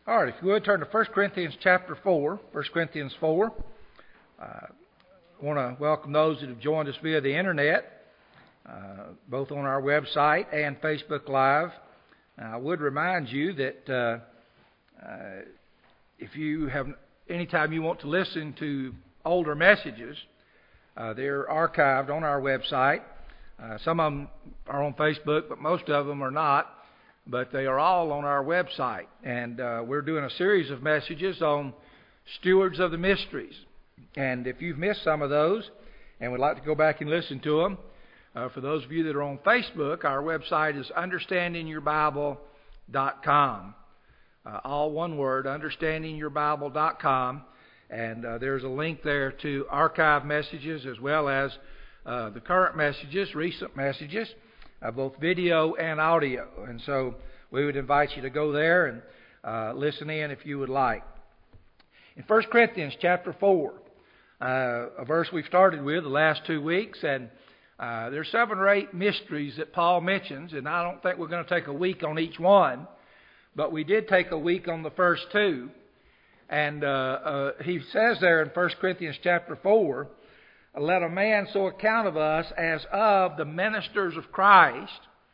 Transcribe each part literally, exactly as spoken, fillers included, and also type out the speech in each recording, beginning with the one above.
All right, if you would, turn to First Corinthians chapter four. First Corinthians four. Uh, I want to welcome those that have joined us via the internet, uh, both on our website and Facebook Live. Uh, I would remind you that uh, uh, if you have, anytime you want to listen to older messages, uh, they're archived on our website. Uh, some of them are on Facebook, but most of them are not. But they are all on our website. And uh, we're doing a series of messages on stewards of the mysteries. And if you've missed some of those and would like to go back and listen to them, uh, for those of you that are on Facebook, our website is understanding your bible dot com. Uh, all one word, understanding your bible dot com. And uh, there's a link there to archive messages as well as uh, the current messages, recent messages. Uh, both video and audio. And so we would invite you to go there and uh, listen in if you would like. In First Corinthians chapter four, uh, a verse we've started with the last two weeks, and uh, there's seven or eight mysteries that Paul mentions, and I don't think we're going to take a week on each one, but we did take a week on the first two. And uh, uh, he says there in First Corinthians chapter four, let a man so account of us as of the ministers of Christ,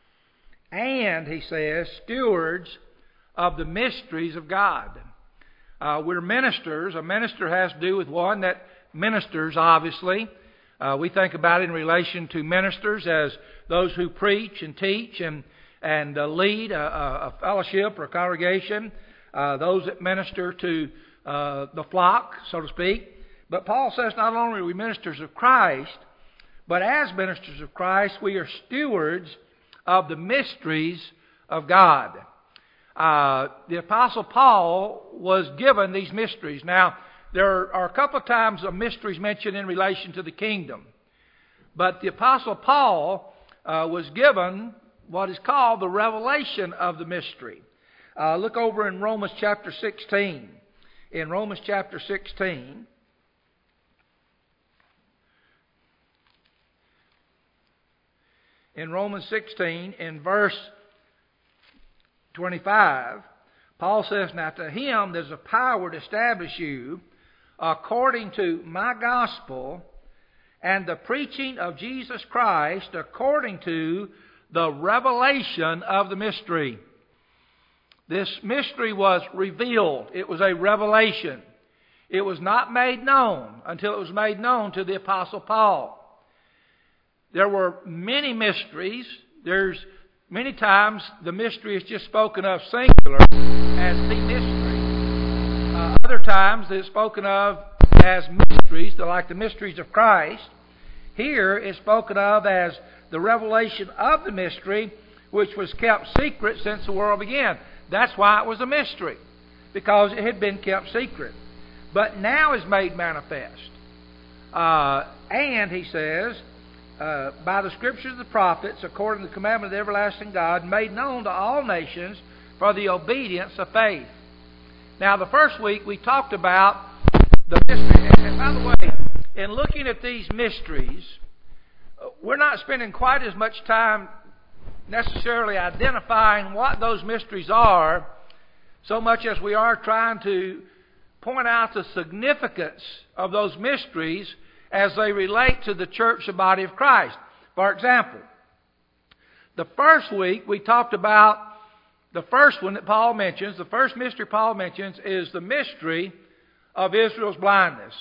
and, he says, stewards of the mysteries of God. Uh, we're ministers. A minister has to do with one that ministers, obviously. Uh, we think about it in relation to ministers as those who preach and teach and, and uh, lead a, a fellowship or a congregation, uh, those that minister to uh, the flock, so to speak. But Paul says not only are we ministers of Christ, but as ministers of Christ, we are stewards of the mysteries of God. Uh, the Apostle Paul was given these mysteries. Now, there are a couple of times of mysteries mentioned in relation to the kingdom. But the Apostle Paul uh, was given what is called the revelation of the mystery. Uh, look over in Romans chapter sixteen. In Romans chapter sixteen... In Romans sixteen, in verse twenty-five, Paul says, now to him there's a power to establish you according to my gospel and the preaching of Jesus Christ according to the revelation of the mystery. This mystery was revealed. It was a revelation. It was not made known until it was made known to the Apostle Paul. There were many mysteries. There's many times the mystery is just spoken of singular as the mystery. Uh, other times it's spoken of as mysteries, like the mysteries of Christ. Here it's spoken of as the revelation of the mystery, which was kept secret since the world began. That's why it was a mystery, because it had been kept secret. But now is made manifest. Uh, and, he says, Uh, by the scriptures of the prophets, according to the commandment of the everlasting God, made known to all nations for the obedience of faith. Now, the first week we talked about the mystery. And, and by the way, in looking at these mysteries, we're not spending quite as much time necessarily identifying what those mysteries are, so much as we are trying to point out the significance of those mysteries as they relate to the church, the body of Christ. For example, the first week we talked about the first one that Paul mentions. The first mystery Paul mentions is the mystery of Israel's blindness.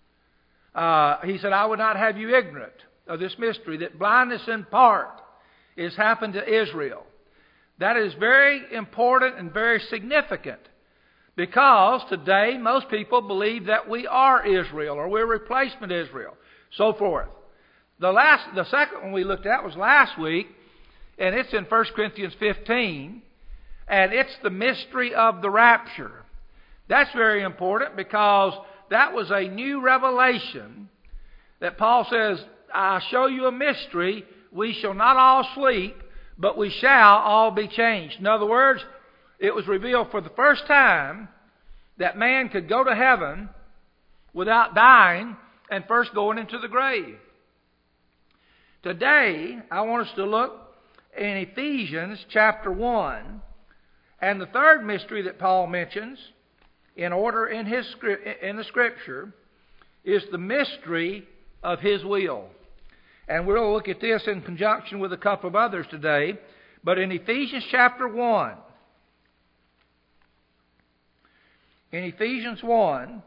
Uh, he said, I would not have you ignorant of this mystery, that blindness in part is happened to Israel. That is very important and very significant, because today most people believe that we are Israel or we're replacement Israel, so forth. The last, the second one we looked at was last week, and it's in First Corinthians fifteen, and it's the mystery of the rapture. That's very important because that was a new revelation that Paul says, I show you a mystery. We shall not all sleep, but we shall all be changed. In other words, it was revealed for the first time that man could go to heaven without dying and first going into the grave. Today, I want us to look in Ephesians chapter one And the third mystery that Paul mentions in order in his in the Scripture is the mystery of His will. And we'll look at this in conjunction with a couple of others today. But in Ephesians chapter one, in Ephesians one,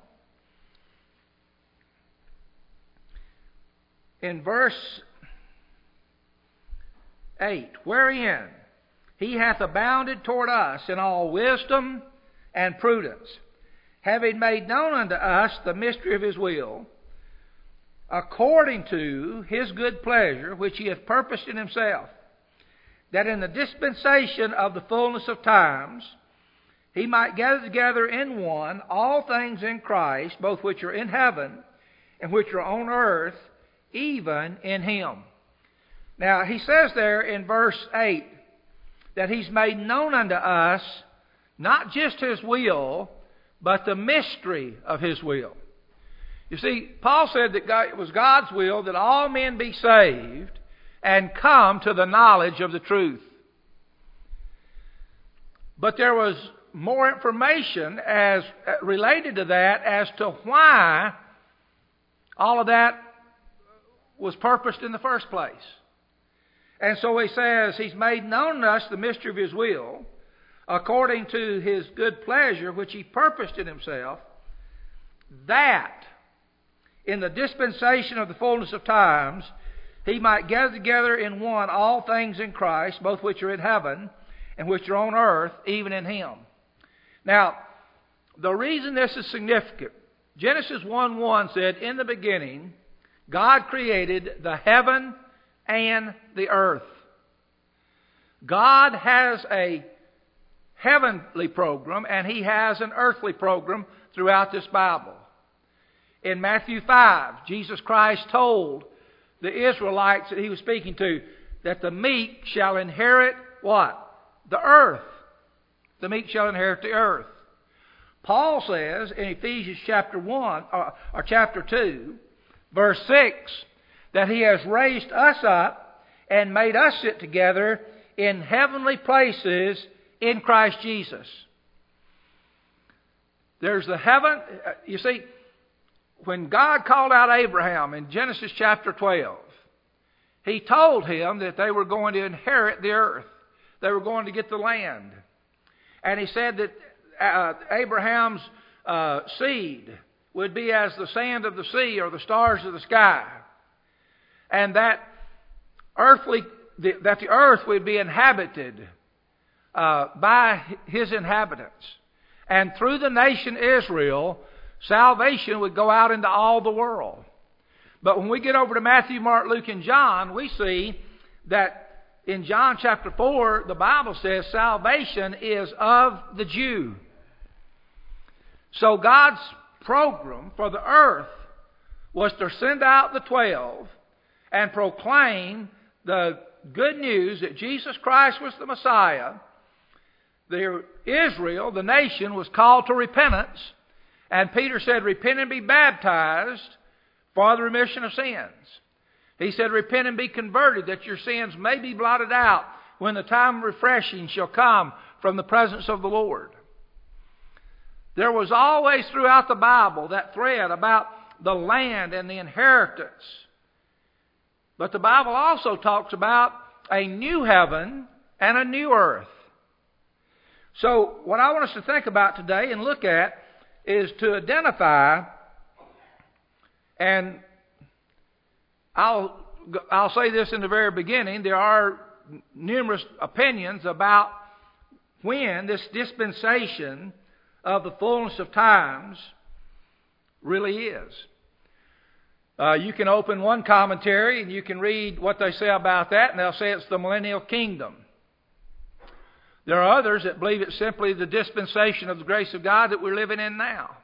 in verse eight, wherein He hath abounded toward us in all wisdom and prudence, having made known unto us the mystery of His will, according to His good pleasure, which He hath purposed in Himself, that in the dispensation of the fullness of times He might gather together in one all things in Christ, both which are in heaven and which are on earth, even in Him. Now, he says there in verse eight that He's made known unto us not just His will, but the mystery of His will. You see, Paul said that God, it was God's will that all men be saved and come to the knowledge of the truth. But there was more information as related to that as to why all of that was purposed in the first place. And so he says, He's made known to us the mystery of His will, according to His good pleasure, which He purposed in Himself, that in the dispensation of the fullness of times He might gather together in one all things in Christ, both which are in heaven and which are on earth, even in Him. Now, the reason this is significant, Genesis one one said, in the beginning, God created the heaven and the earth. God has a heavenly program and He has an earthly program throughout this Bible. In Matthew five, Jesus Christ told the Israelites that He was speaking to that the meek shall inherit what? The earth. The meek shall inherit the earth. Paul says in Ephesians chapter one or, or chapter two, verse six, that He has raised us up and made us sit together in heavenly places in Christ Jesus. There's the heaven. You see, when God called out Abraham in Genesis chapter twelve, He told him that they were going to inherit the earth. They were going to get the land. And He said that uh, Abraham's uh, seed would be as the sand of the sea or the stars of the sky. And that earthly, the, that the earth would be inhabited uh, by His inhabitants. And through the nation Israel, salvation would go out into all the world. But when we get over to Matthew, Mark, Luke, and John, we see that in John chapter four, the Bible says salvation is of the Jew. So God's program for the earth was to send out the twelve and proclaim the good news that Jesus Christ was the Messiah. The Israel, the nation, was called to repentance. And Peter said, repent and be baptized for the remission of sins. He said, repent and be converted, that your sins may be blotted out when the time of refreshing shall come from the presence of the Lord. There was always throughout the Bible that thread about the land and the inheritance. But the Bible also talks about a new heaven and a new earth. So what I want us to think about today and look at is to identify, and I'll I'll say this in the very beginning, there are numerous opinions about when this dispensation of the fullness of times really is. Uh, you can open one commentary and you can read what they say about that, and they'll say it's the millennial kingdom. There are others that believe it's simply the dispensation of the grace of God that we're living in now.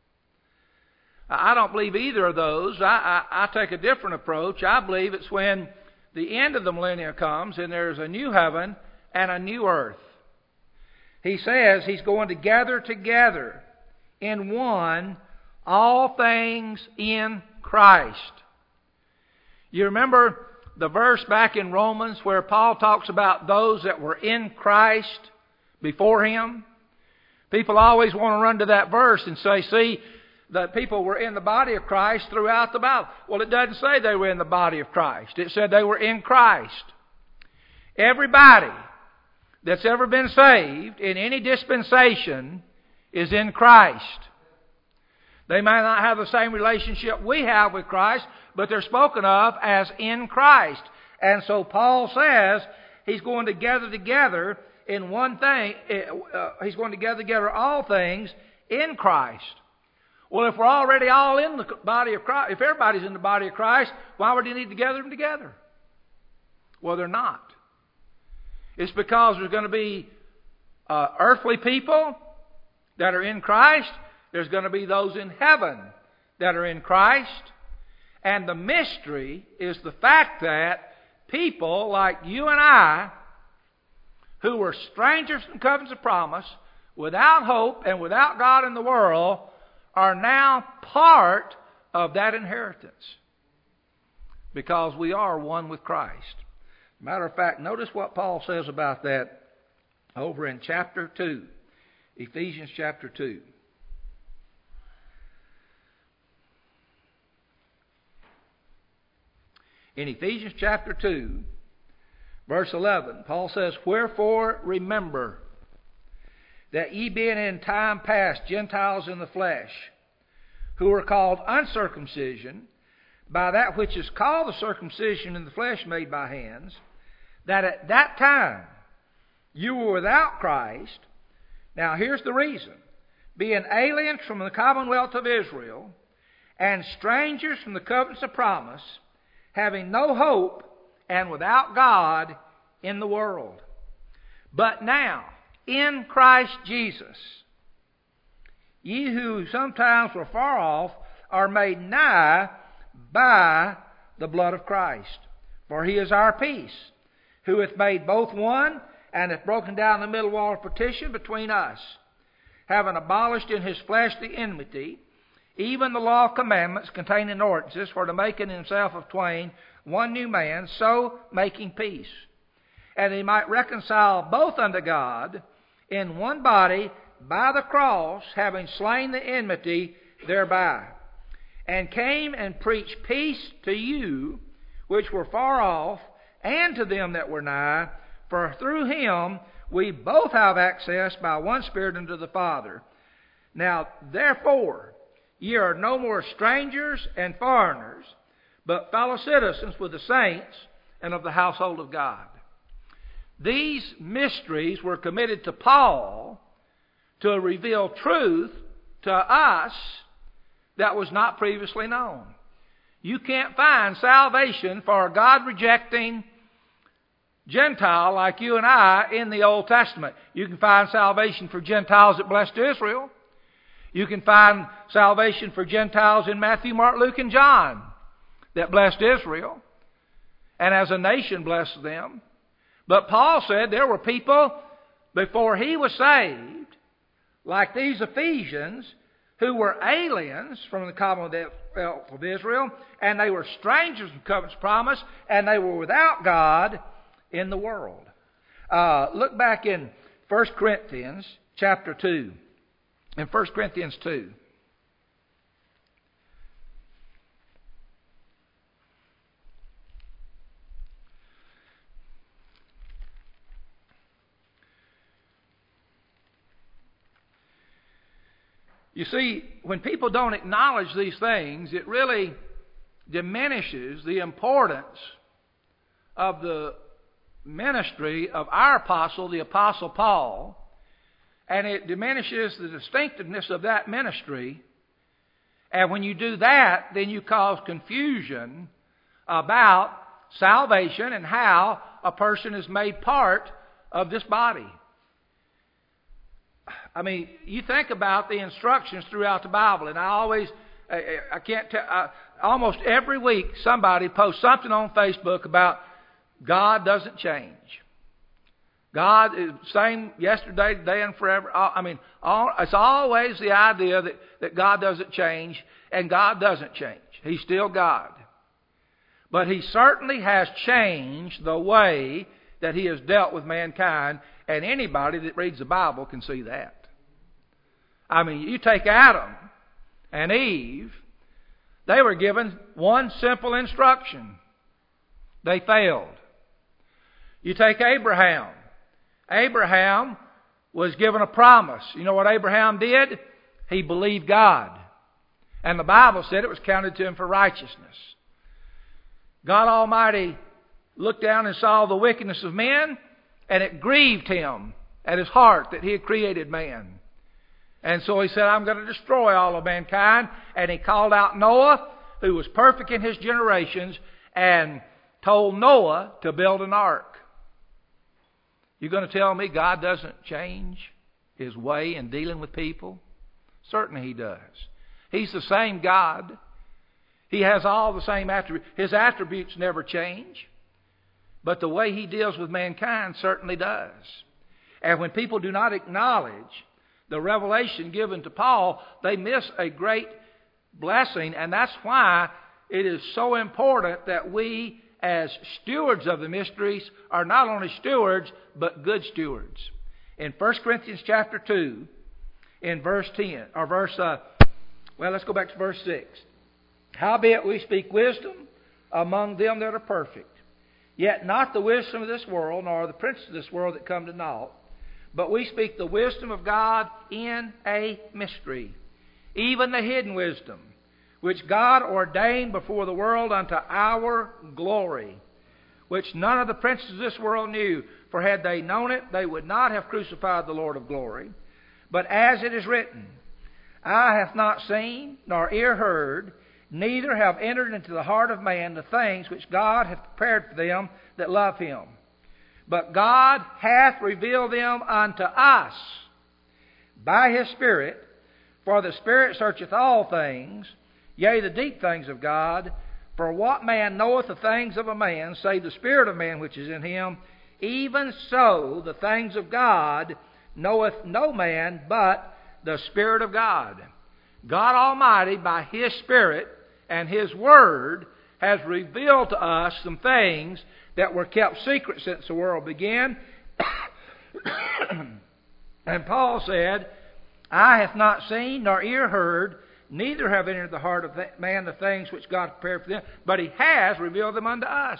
I don't believe either of those. I, I, I take a different approach. I believe it's when the end of the millennium comes and there's a new heaven and a new earth. He says He's going to gather together in one all things in Christ. You remember the verse back in Romans where Paul talks about those that were in Christ before Him? People always want to run to that verse and say, see, that people were in the body of Christ throughout the Bible. Well, it doesn't say they were in the body of Christ. It said they were in Christ. Everybody that's ever been saved in any dispensation is in Christ. They may not have the same relationship we have with Christ, but they're spoken of as in Christ. And so Paul says he's going to gather together in one thing. Uh, he's going to gather together all things in Christ. Well, if we're already all in the body of Christ, if everybody's in the body of Christ, why would he need to gather them together? Well, they're not. It's because there's going to be uh, earthly people that are in Christ. There's going to be those in heaven that are in Christ. And the mystery is the fact that people like you and I, who were strangers from covenants of promise, without hope and without God in the world, are now part of that inheritance. Because we are one with Christ. Matter of fact, notice what Paul says about that over in chapter two. Ephesians chapter two. In Ephesians chapter two, verse eleven, Paul says, wherefore remember that ye being in time past Gentiles in the flesh, who are called uncircumcision, by that which is called the circumcision in the flesh made by hands, that at that time you were without Christ. Now here's the reason. Being aliens from the commonwealth of Israel, and strangers from the covenants of promise, having no hope, and without God in the world. But now, in Christ Jesus, ye who sometimes were far off are made nigh by the blood of Christ. For He is our peace, who hath made both one, and hath broken down the middle wall of partition between us, having abolished in His flesh the enmity, even the law of commandments contained in ordinances, for to make in Himself of twain one new man, so making peace. And He might reconcile both unto God in one body by the cross, having slain the enmity thereby, and came and preached peace to you which were far off, and to them that were nigh, for through Him we both have access by one Spirit unto the Father. Now therefore ye are no more strangers and foreigners, but fellow citizens with the saints and of the household of God. These mysteries were committed to Paul to reveal truth to us that was not previously known. You can't find salvation for a God-rejecting Gentile like you and I in the Old Testament. You can find salvation for Gentiles that blessed Israel. You can find salvation for Gentiles in Matthew, Mark, Luke, and John that blessed Israel, and as a nation blessed them. But Paul said there were people before he was saved, like these Ephesians, who were aliens from the commonwealth of Israel, and they were strangers from covenant's promise, and they were without God in the world. Uh, look back in First Corinthians chapter two. In First Corinthians two. You see, when people don't acknowledge these things, it really diminishes the importance of the ministry of our apostle, the Apostle Paul, and it diminishes the distinctiveness of that ministry. And when you do that, then you cause confusion about salvation and how a person is made part of this body. I mean, you think about the instructions throughout the Bible, and I always, I, I can't tell, I, almost every week somebody posts something on Facebook about God doesn't change. God is the same yesterday, today, and forever. I mean, all, it's always the idea that, that God doesn't change, and God doesn't change. He's still God. But He certainly has changed the way that He has dealt with mankind, And anybody that reads the Bible can see that. I mean, you take Adam and Eve, they were given one simple instruction. They failed. You take Abraham. Abraham was given a promise. You know what Abraham did? He believed God. And the Bible said it was counted to him for righteousness. God Almighty looked down and saw the wickedness of men, and it grieved him at his heart that he had created man. And so he said, I'm going to destroy all of mankind. And he called out Noah, who was perfect in his generations, and told Noah to build an ark. You're going to tell me God doesn't change His way in dealing with people? Certainly He does. He's the same God. He has all the same attributes. His attributes never change. But the way He deals with mankind certainly does. And when people do not acknowledge the revelation given to Paul, they miss a great blessing. And that's why it is so important that we, as stewards of the mysteries, are not only stewards, but good stewards. In First Corinthians chapter two, in verse ten, or verse, uh, well, let's go back to verse six. Howbeit we speak wisdom among them that are perfect, yet not the wisdom of this world, nor the princes of this world that come to naught, but we speak the wisdom of God in a mystery, even the hidden wisdom, which God ordained before the world unto our glory, which none of the princes of this world knew. For had they known it, they would not have crucified the Lord of glory. But as it is written, eye hath not seen, nor ear heard, neither have entered into the heart of man the things which God hath prepared for them that love Him. But God hath revealed them unto us by His Spirit, for the Spirit searcheth all things, yea, the deep things of God. For what man knoweth the things of a man, save the spirit of man which is in him? Even so the things of God knoweth no man but the Spirit of God. God Almighty, by His Spirit and His Word, has revealed to us some things that were kept secret since the world began. And Paul said, eye hath not seen, nor ear heard, neither have entered the heart of man the things which God prepared for them, but He has revealed them unto us.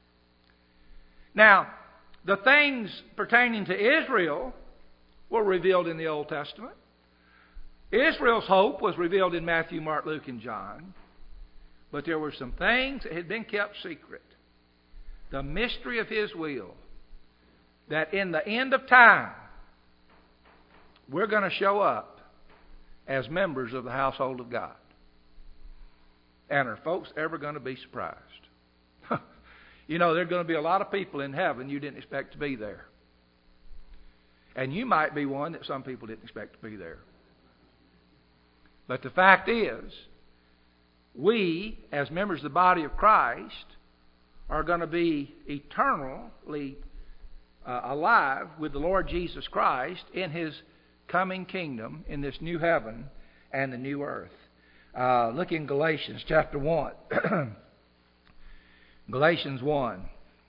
Now, the things pertaining to Israel were revealed in the Old Testament. Israel's hope was revealed in Matthew, Mark, Luke, and John. But there were some things that had been kept secret. The mystery of His will, that in the end of time, we're going to show up as members of the household of God. And are folks ever going to be surprised? You know, there are going to be a lot of people in heaven you didn't expect to be there. And you might be one that some people didn't expect to be there. But the fact is, we, as members of the body of Christ, are going to be eternally uh, alive with the Lord Jesus Christ in His coming kingdom, in this new heaven and the new earth. Uh, look in Galatians chapter one. Galatians one.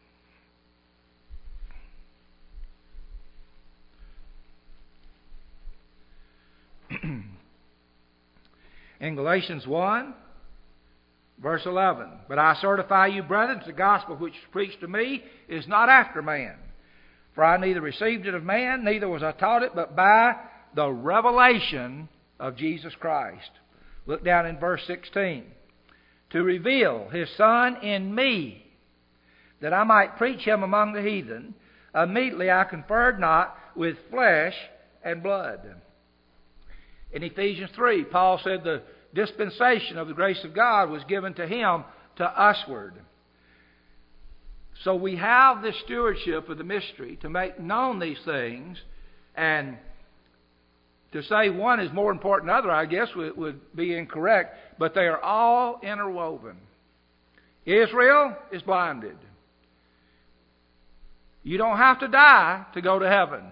In Galatians one, verse eleven. But I certify you, brethren, the gospel which is preached to me is not after man. For I neither received it of man, neither was I taught it, but by the revelation of Jesus Christ. Look down in verse sixteen. To reveal His Son in me, that I might preach Him among the heathen. Immediately I conferred not with flesh and blood. In Ephesians three, Paul said the dispensation of the grace of God was given to him to usward. So we have this stewardship of the mystery to make known these things, and to say one is more important than the other, I guess, would, would be incorrect, but they are all interwoven. Israel is blinded. You don't have to die to go to heaven.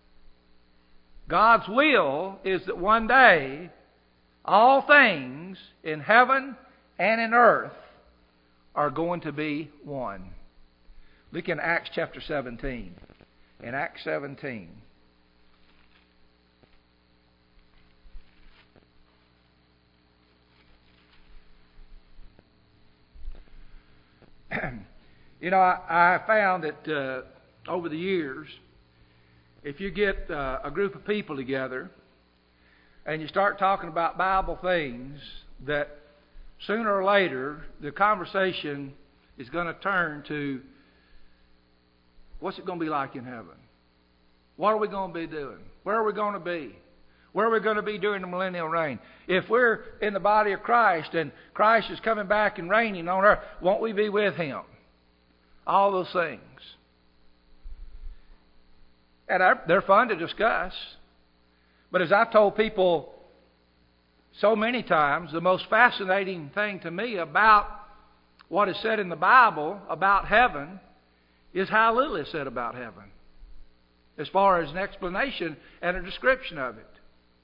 God's will is that one day all things in heaven and in earth are going to be one. Look in Acts chapter seventeen. in Acts seventeen. You know, I, I found that uh, over the years, if you get uh, a group of people together and you start talking about Bible things, that sooner or later the conversation is going to turn to, what's it going to be like in heaven? What are we going to be doing? Where are we going to be? Where are we going to be during the millennial reign? If we're in the body of Christ and Christ is coming back and reigning on earth, won't we be with Him? All those things. And they're fun to discuss. But as I've told people so many times, the most fascinating thing to me about what is said in the Bible about heaven is how little is said about heaven, as far as an explanation and a description of it.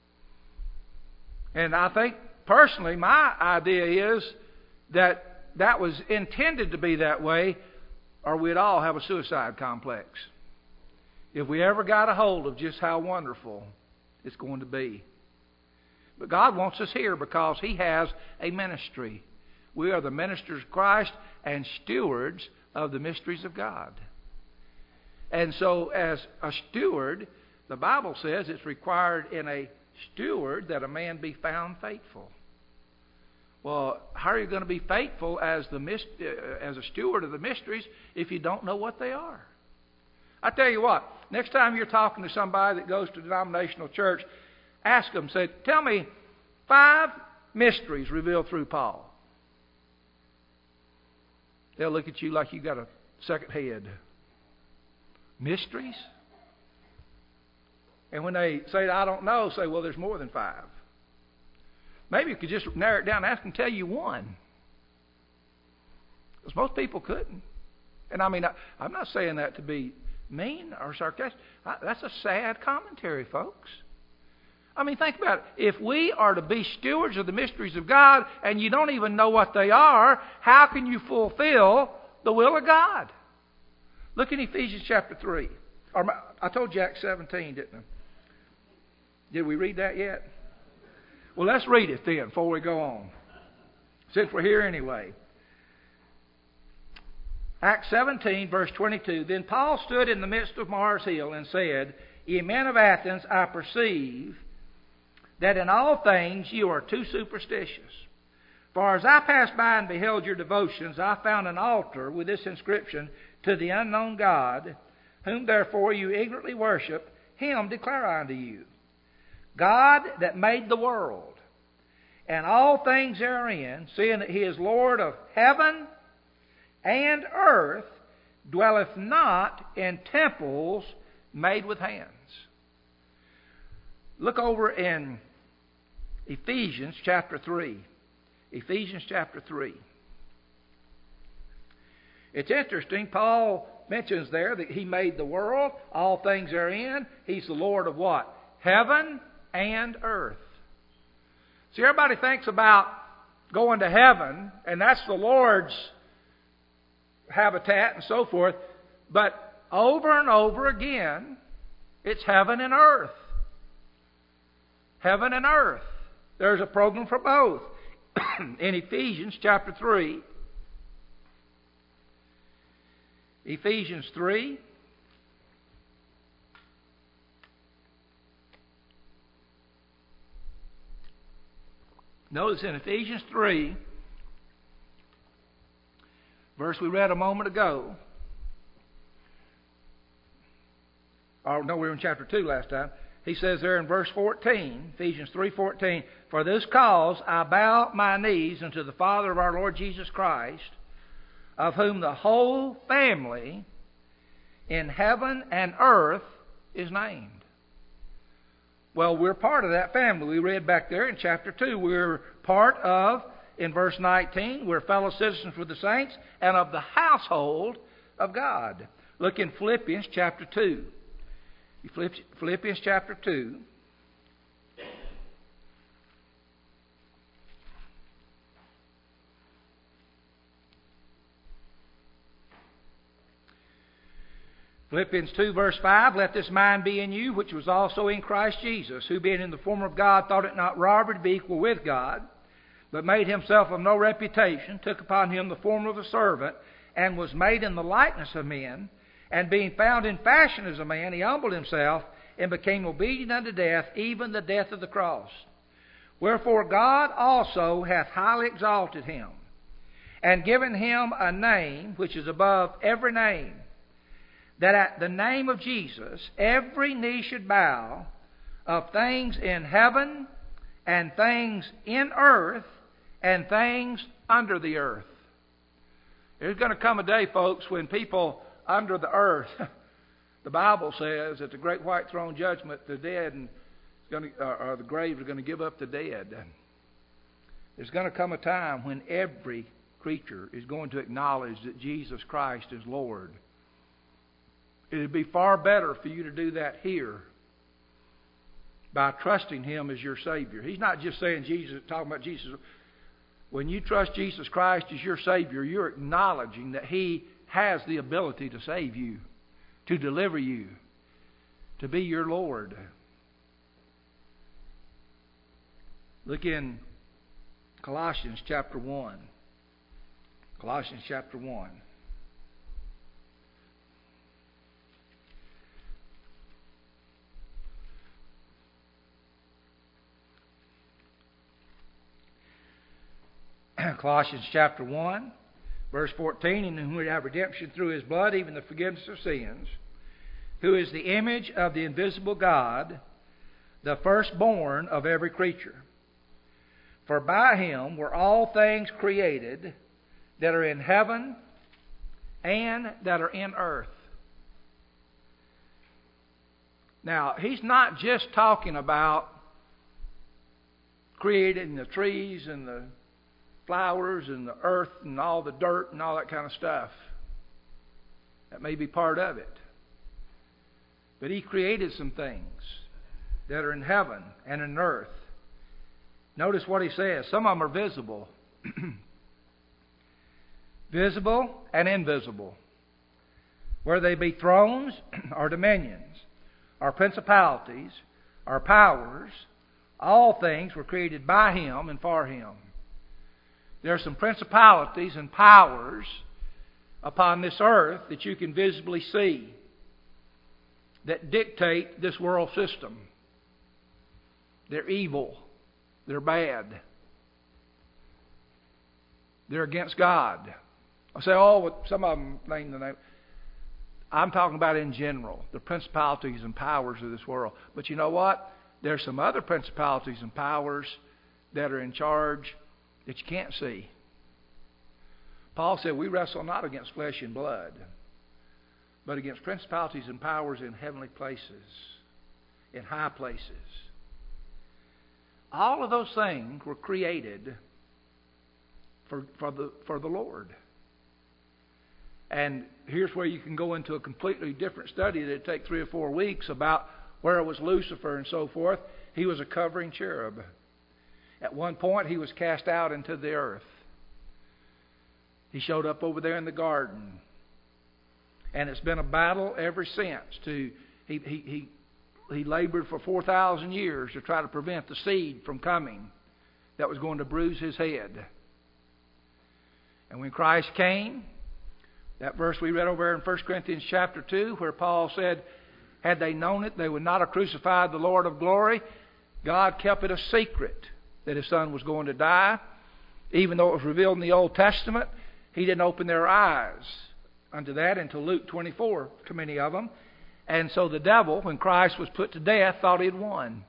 And I think, personally, my idea is that that was intended to be that way, or we'd all have a suicide complex if we ever got a hold of just how wonderful it's going to be. But God wants us here because He has a ministry. We are the ministers of Christ and stewards of the mysteries of God. And so as a steward, the Bible says it's required in a steward that a man be found faithful. Well, how are you going to be faithful as the as a steward of the mysteries if you don't know what they are? I tell you what, next time you're talking to somebody that goes to a denominational church, ask them, say, tell me five mysteries revealed through Paul. They'll look at you like you got a second head. Mysteries? And when they say, I don't know, say, well, there's more than five. Maybe you could just narrow it down and ask them to tell you one. Because most people couldn't. And I mean, I, I'm not saying that to be mean or sarcastic. I, that's a sad commentary, folks. I mean, think about it. If we are to be stewards of the mysteries of God and you don't even know what they are, how can you fulfill the will of God? Look in Ephesians chapter three. Or I told you Acts seventeen, didn't I? Did we read that yet? Well, let's read it then before we go on, since we're here anyway. Acts seventeen, verse twenty-two. Then Paul stood in the midst of Mars Hill and said, Ye men of Athens, I perceive that in all things you are too superstitious. For as I passed by and beheld your devotions, I found an altar with this inscription, To the unknown God, whom therefore you ignorantly worship, Him declare I unto you. God that made the world, and all things therein, seeing that He is Lord of heaven and earth, dwelleth not in temples made with hands. Look over in Ephesians chapter three. Ephesians chapter three. It's interesting, Paul mentions there that He made the world, all things therein. He's the Lord of what? Heaven and earth. See, everybody thinks about going to heaven, and that's the Lord's habitat and so forth. But over and over again, it's heaven and earth. Heaven and earth. There's a program for both. In Ephesians chapter three. Ephesians three. Notice in Ephesians three, verse we read a moment ago. Oh, no, we were in chapter two last time. He says there in verse fourteen, Ephesians three fourteen, For this cause I bow my knees unto the Father of our Lord Jesus Christ, of whom the whole family in heaven and earth is named. Well, we're part of that family. We read back there in chapter two. We're part of, in verse nineteen, we're fellow citizens with the saints and of the household of God. Look in Philippians chapter two. Philippians chapter two. Philippians two verse five, let this mind be in you, which was also in Christ Jesus, who being in the form of God thought it not robbery to be equal with God, but made himself of no reputation, took upon him the form of a servant, and was made in the likeness of men, and being found in fashion as a man, he humbled himself, and became obedient unto death, even the death of the cross. Wherefore God also hath highly exalted him, and given him a name which is above every name, that at the name of Jesus every knee should bow, of things in heaven, and things in earth, and things under the earth. There's going to come a day, folks, when people under the earth, the Bible says at the great white throne judgment, the dead and going to, or the grave are going to give up the dead. There's going to come a time when every creature is going to acknowledge that Jesus Christ is Lord. It would be far better for you to do that here by trusting Him as your Savior. He's not just saying Jesus, talking about Jesus. When you trust Jesus Christ as your Savior, you're acknowledging that He has the ability to save you, to deliver you, to be your Lord. Look in Colossians chapter one. Colossians chapter one. Colossians chapter one, verse fourteen, in whom we have redemption through His blood, even the forgiveness of sins, who is the image of the invisible God, the firstborn of every creature. For by Him were all things created that are in heaven and that are in earth. Now, He's not just talking about creating the trees and the flowers and the earth and all the dirt and all that kind of stuff. That may be part of it. But He created some things that are in heaven and in earth. Notice what He says. Some of them are visible. Visible and invisible. Whether they be thrones or dominions or principalities or powers, all things were created by Him and for Him. There are some principalities and powers upon this earth that you can visibly see that dictate this world system. They're evil. They're bad. They're against God. I say, oh, some of them name the name. I'm talking about in general, the principalities and powers of this world. But you know what? There's some other principalities and powers that are in charge that you can't see. Paul said, we wrestle not against flesh and blood, but against principalities and powers in heavenly places, in high places. All of those things were created for, for, the, for the Lord. And here's where you can go into a completely different study that would take three or four weeks about where it was Lucifer and so forth. He was a covering cherub. At one point, he was cast out into the earth. He showed up over there in the garden. And it's been a battle ever since. To he he he, he labored for four thousand years to try to prevent the seed from coming that was going to bruise his head. And when Christ came, that verse we read over in First Corinthians chapter two, where Paul said, had they known it, they would not have crucified the Lord of glory. God kept it a secret that His Son was going to die. Even though it was revealed in the Old Testament, He didn't open their eyes unto that until Luke twenty-four, to many of them. And so the devil, when Christ was put to death, thought he had won.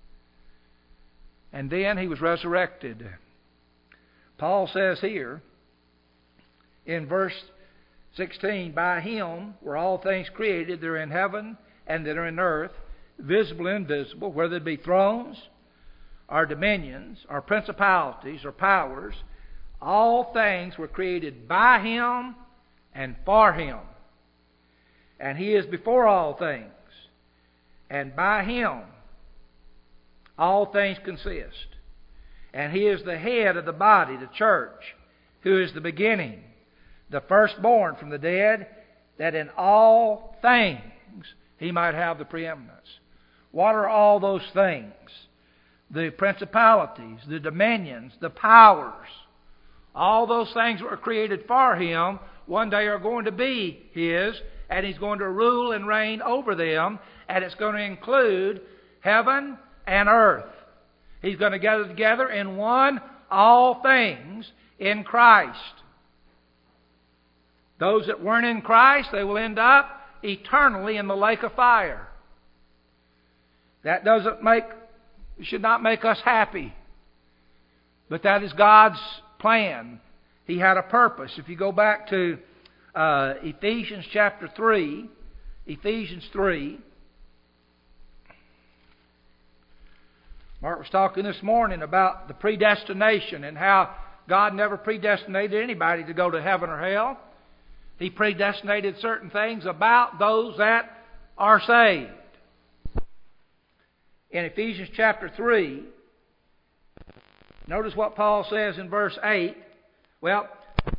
And then He was resurrected. Paul says here, in verse sixteen, by Him were all things created that are in heaven and that are in earth, visible and invisible, whether it be thrones, or dominions, or principalities, or powers. All things were created by Him and for Him. And He is before all things. And by Him all things consist. And He is the head of the body, the church, who is the beginning, the firstborn from the dead, that in all things He might have the preeminence. What are all those things? The principalities, the dominions, the powers. All those things that were created for Him one day are going to be His, and He's going to rule and reign over them, and it's going to include heaven and earth. He's going to gather together in one all things in Christ. Those that weren't in Christ, they will end up eternally in the lake of fire. That doesn't make, should not make us happy. But that is God's plan. He had a purpose. If you go back to uh, Ephesians chapter three, Ephesians three, Mark was talking this morning about the predestination and how God never predestinated anybody to go to heaven or hell. He predestinated certain things about those that are saved. In Ephesians chapter three, notice what Paul says in verse eight. Well,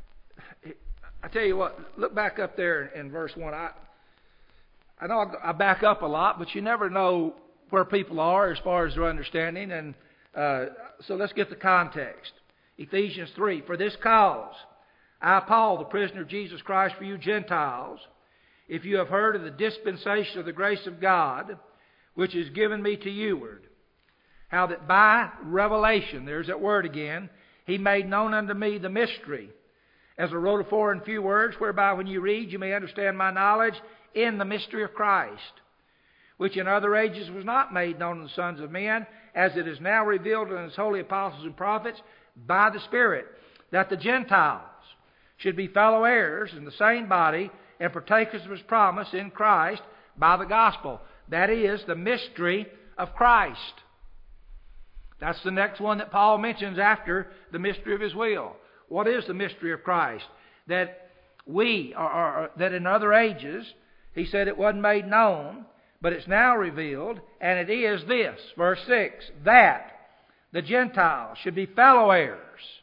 I tell you what, look back up there in verse one. I, I know I back up a lot, but you never know where people are as far as their understanding. And uh, so let's get the context. Ephesians three, for this cause, I, Paul, the prisoner of Jesus Christ for you Gentiles, if you have heard of the dispensation of the grace of God, which is given me to youward, how that by revelation, there's that word again, He made known unto me the mystery, as I wrote afore in few words, whereby when you read you may understand my knowledge in the mystery of Christ, which in other ages was not made known to the sons of men, as it is now revealed in His holy apostles and prophets by the Spirit, that the Gentiles should be fellow heirs in the same body and partakers of His promise in Christ by the gospel. That is the mystery of Christ. That's the next one that Paul mentions after the mystery of His will. What is the mystery of Christ? That we, are, are, that in other ages, he said it wasn't made known, but it's now revealed, and it is this, verse six, that the Gentiles should be fellow heirs,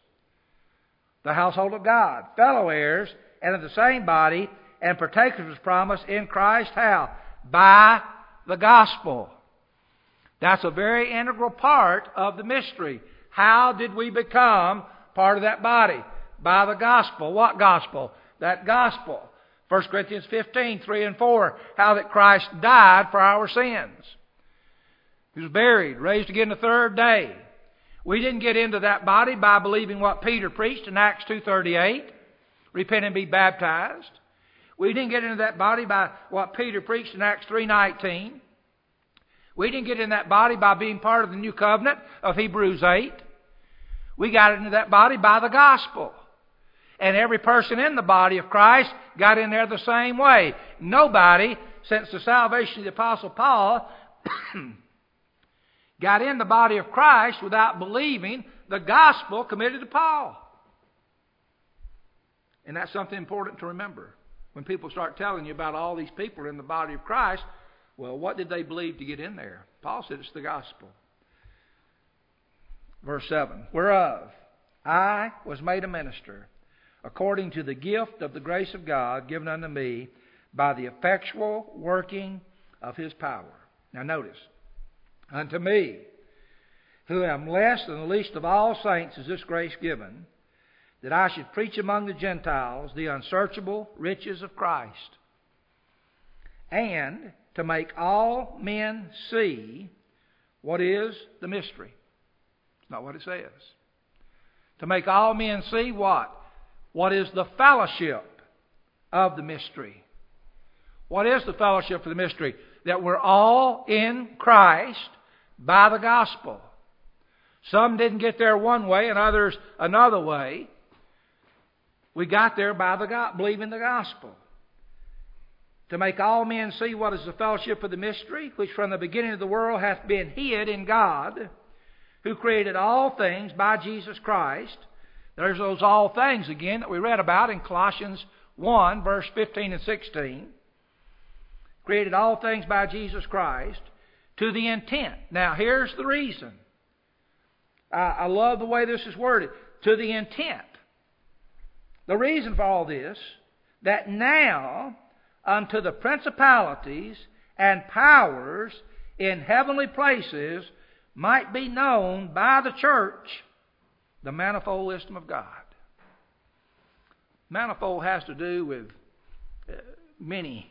the household of God, fellow heirs, and of the same body, and partakers of His promise in Christ. How? By the gospel. That's a very integral part of the mystery. How did we become part of that body? By the gospel. What gospel? That gospel. First Corinthians fifteen, three and four. How that Christ died for our sins. He was buried, raised again the third day. We didn't get into that body by believing what Peter preached in Acts two thirty-eight. Repent and be baptized. We didn't get into that body by what Peter preached in Acts three nineteen. We didn't get in that body by being part of the new covenant of Hebrews eight. We got into that body by the gospel. And every person in the body of Christ got in there the same way. Nobody, since the salvation of the Apostle Paul, got in the body of Christ without believing the gospel committed to Paul. And that's something important to remember. When people start telling you about all these people in the body of Christ, well, what did they believe to get in there? Paul said it's the gospel. Verse seven, whereof I was made a minister, according to the gift of the grace of God given unto me by the effectual working of His power. Now notice, unto me, who am less than the least of all saints, is this grace given, that I should preach among the Gentiles the unsearchable riches of Christ, and to make all men see what is the mystery. It's not what it says. To make all men see what? What is the fellowship of the mystery? What is the fellowship of the mystery? That we're all in Christ by the gospel. Some didn't get there one way and others another way. We got there by the God, believing the gospel. To make all men see what is the fellowship of the mystery, which from the beginning of the world hath been hid in God, who created all things by Jesus Christ. There's those all things again that we read about in Colossians one, verse fifteen and sixteen. Created all things by Jesus Christ to the intent. Now here's the reason. I, I love the way this is worded. To the intent. The reason for all this, that now unto the principalities and powers in heavenly places might be known by the church the manifold wisdom of God. Manifold has to do with uh, many.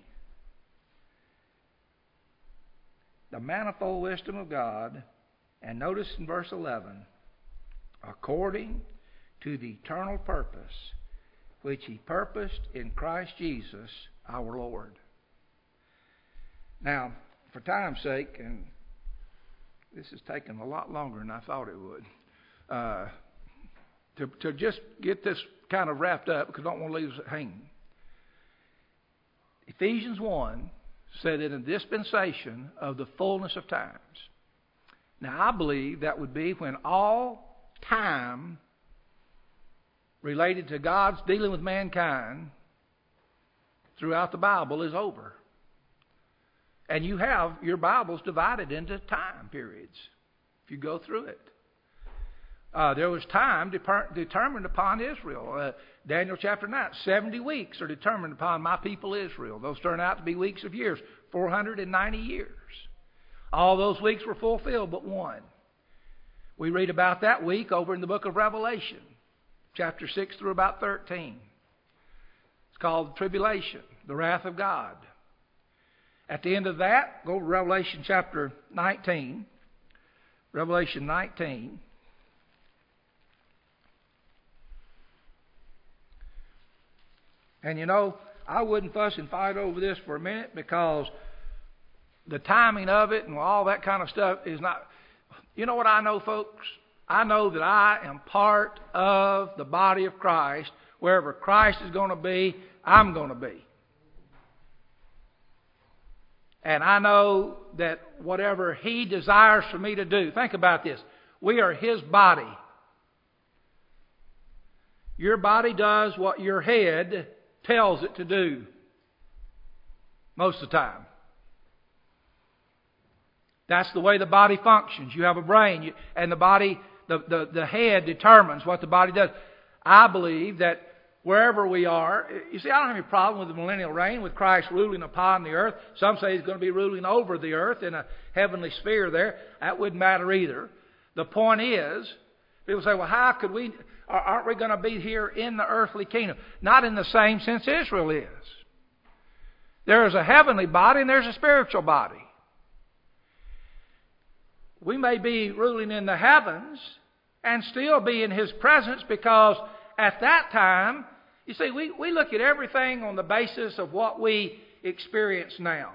The manifold wisdom of God, and notice in verse eleven, according to the eternal purpose which He purposed in Christ Jesus our Lord. Now, for time's sake, and this has taken a lot longer than I thought it would, uh, to, to just get this kind of wrapped up, because I don't want to leave us hanging. Ephesians one said in a dispensation of the fullness of times. Now, I believe that would be when all time related to God's dealing with mankind throughout the Bible is over. And you have your Bibles divided into time periods if you go through it. Uh, there was time de- determined upon Israel. Uh, Daniel chapter nine, seventy weeks are determined upon my people Israel. Those turn out to be weeks of years, four hundred ninety years. All those weeks were fulfilled but one. We read about that week over in the book of Revelation, chapter six through about thirteen. It's called tribulation, the wrath of God. At the end of that, go to Revelation chapter nineteen. Revelation nineteen. And you know, I wouldn't fuss and fight over this for a minute, because the timing of it and all that kind of stuff is not... You know what I know, folks? I know that I am part of the body of Christ. Wherever Christ is going to be, I'm going to be. And I know that whatever He desires for me to do... Think about this. We are His body. Your body does what your head tells it to do most of the time. That's the way the body functions. You have a brain, you, and the body, the, the, the head determines what the body does. I believe that wherever we are, you see, I don't have any problem with the millennial reign, with Christ ruling upon the earth. Some say He's going to be ruling over the earth in a heavenly sphere there. That wouldn't matter either. The point is, people say, well, how could we... Aren't we going to be here in the earthly kingdom? Not in the same sense Israel is. There is a heavenly body and there's a spiritual body. We may be ruling in the heavens and still be in His presence, because at that time, you see, we, we look at everything on the basis of what we experience now.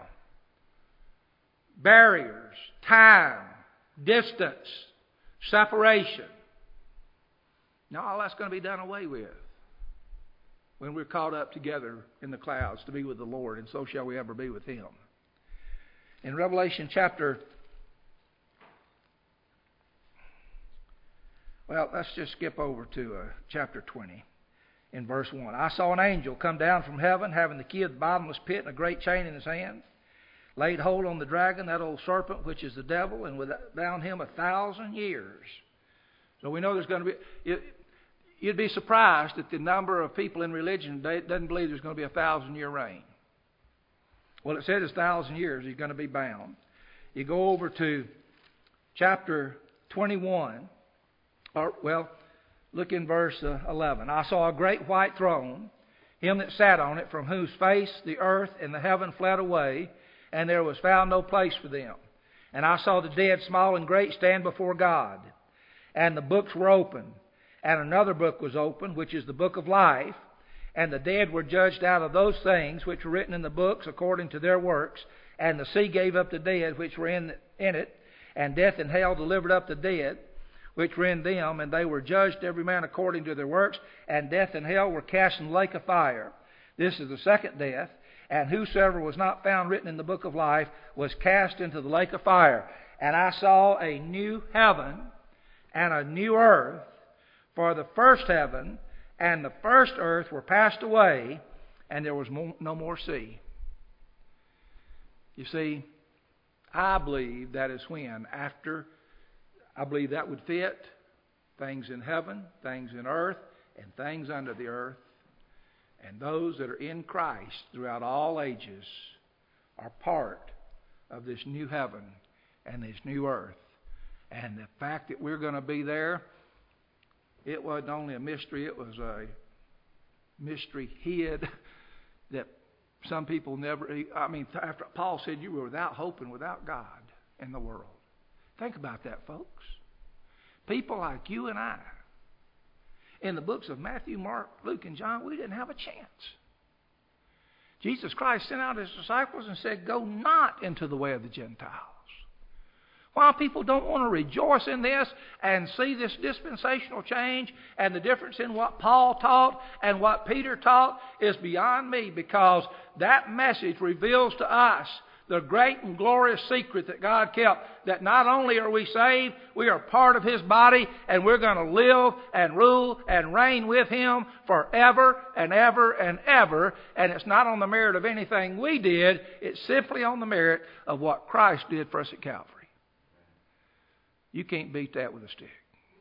Barriers, time, distance, separation. Now, all that's going to be done away with when we're caught up together in the clouds to be with the Lord, and so shall we ever be with Him. In Revelation chapter... Well, let's just skip over to uh, chapter twenty in verse one. I saw an angel come down from heaven, having the key of the bottomless pit and a great chain in his hand, laid hold on the dragon, that old serpent, which is the devil, and with bound him a thousand years. So we know there's going to be... It, You'd be surprised at the number of people in religion that doesn't believe there's going to be a thousand-year reign. Well, it says it's a thousand years He's going to be bound. You go over to chapter twenty-one. Or, well, look in verse uh, eleven. I saw a great white throne, Him that sat on it, from whose face the earth and the heaven fled away, and there was found no place for them. And I saw the dead, small and great, stand before God. And the books were opened. And another book was opened, which is the book of life. And the dead were judged out of those things which were written in the books according to their works. And the sea gave up the dead which were in, in it. And death and hell delivered up the dead which were in them. And they were judged every man according to their works. And death and hell were cast in the lake of fire. This is the second death. And whosoever was not found written in the book of life was cast into the lake of fire. And I saw a new heaven and a new earth. For the first heaven and the first earth were passed away, and there was no more sea. You see, I believe that is when, after, I believe that would fit things in heaven, things in earth, and things under the earth. And those that are in Christ throughout all ages are part of this new heaven and this new earth. And the fact that we're going to be there, it wasn't only a mystery, it was a mystery hid that some people never... I mean, after Paul said you were without hope and without God in the world. Think about that, folks. People like you and I, in the books of Matthew, Mark, Luke, and John, we didn't have a chance. Jesus Christ sent out His disciples and said, go not into the way of the Gentiles. Why people don't want to rejoice in this and see this dispensational change and the difference in what Paul taught and what Peter taught is beyond me, because that message reveals to us the great and glorious secret that God kept, that not only are we saved, we are part of His body, and we're going to live and rule and reign with Him forever and ever and ever. And it's not on the merit of anything we did. It's simply on the merit of what Christ did for us at Calvary. You can't beat that with a stick.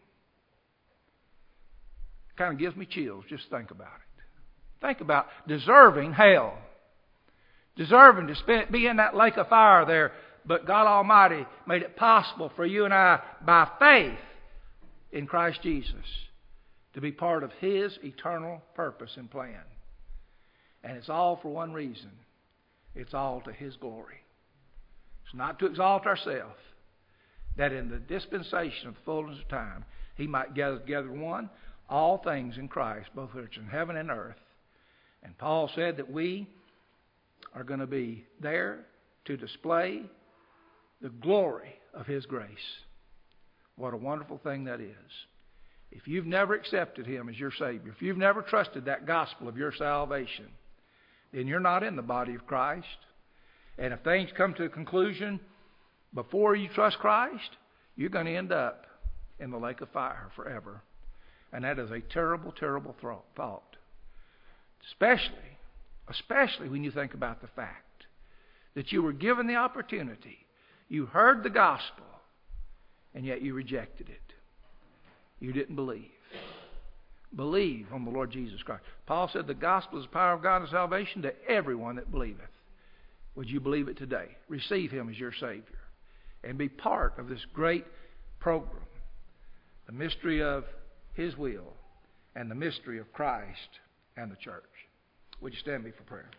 It kind of gives me chills just to think about it. Think about deserving hell. Deserving to spend, be in that lake of fire there. But God Almighty made it possible for you and I, by faith in Christ Jesus, to be part of His eternal purpose and plan. And it's all for one reason. It's all to His glory. It's not to exalt ourselves, that in the dispensation of the fullness of time, He might gather together one, all things in Christ, both which are in heaven and earth. And Paul said that we are going to be there to display the glory of His grace. What a wonderful thing that is. If you've never accepted Him as your Savior, if you've never trusted that gospel of your salvation, then you're not in the body of Christ. And if things come to a conclusion before you trust Christ, you're going to end up in the lake of fire forever. And that is a terrible, terrible thought. Especially Especially when you think about the fact that you were given the opportunity. You heard the gospel, and yet you rejected it. You didn't believe. Believe on the Lord Jesus Christ. Paul said the gospel is the power of God and salvation to everyone that believeth. Would you believe it today? Receive Him as your Savior and be part of this great program. The mystery of His will and the mystery of Christ and the church. Would you stand me for prayer?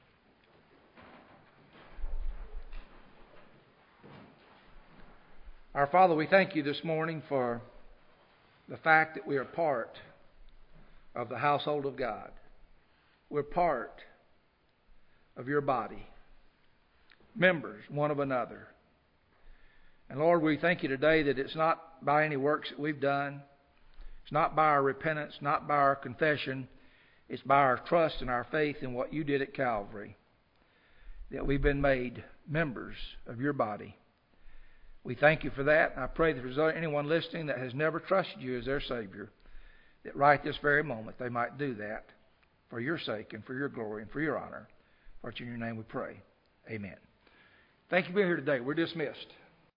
Our Father, we thank You this morning for the fact that we are part of the household of God. We're part of Your body, members one of another. And Lord, we thank You today that it's not by any works that we've done. It's not by our repentance, not by our confession. It's by our trust and our faith in what You did at Calvary that we've been made members of Your body. We thank You for that. And I pray that if there's anyone listening that has never trusted You as their Savior, that right this very moment they might do that for Your sake and for Your glory and for Your honor. For it's in Your name we pray. Amen. Thank you for being here today. We're dismissed.